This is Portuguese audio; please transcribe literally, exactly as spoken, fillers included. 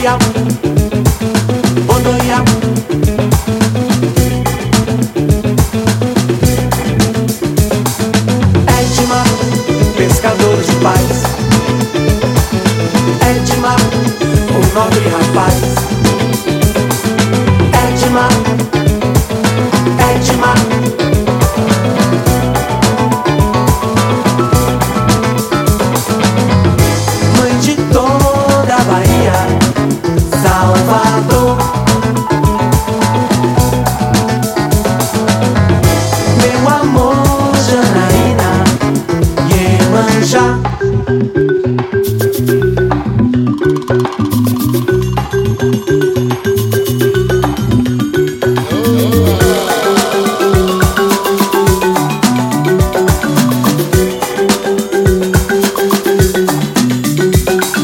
Bondoia, Bondoia. Edmar, pescador de paz. Edmar, um nobre rapaz. Edmar, Edmar.